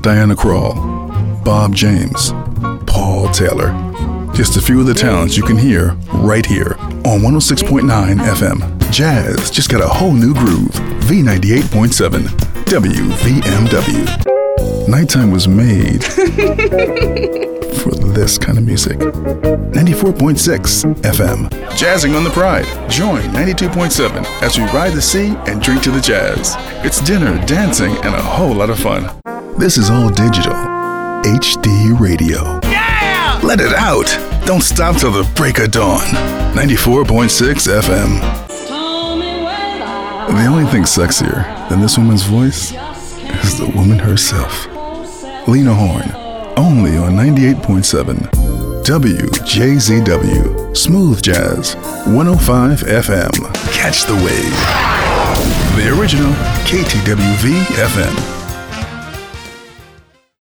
Diana Krall, Bob James, Paul Taylor. Just a few of the talents you can hear right here on 106.9 FM. Jazz just got a whole new groove. V98.7 WVMW. Nighttime was made for this kind of music. 94.6 FM. Jazzing on the Pride. Join 92.7 as we ride the sea and drink to the jazz. It's dinner, dancing, and a whole lot of fun. This is all digital. HD radio. Yeah! Let it out! Don't stop till the break of dawn. 94.6 FM. The only thing sexier than this woman's voice is the woman herself. Lena Horne, only on 98.7 WJZW. Smooth Jazz, 105 FM. Catch the wave. The original KTWV FM.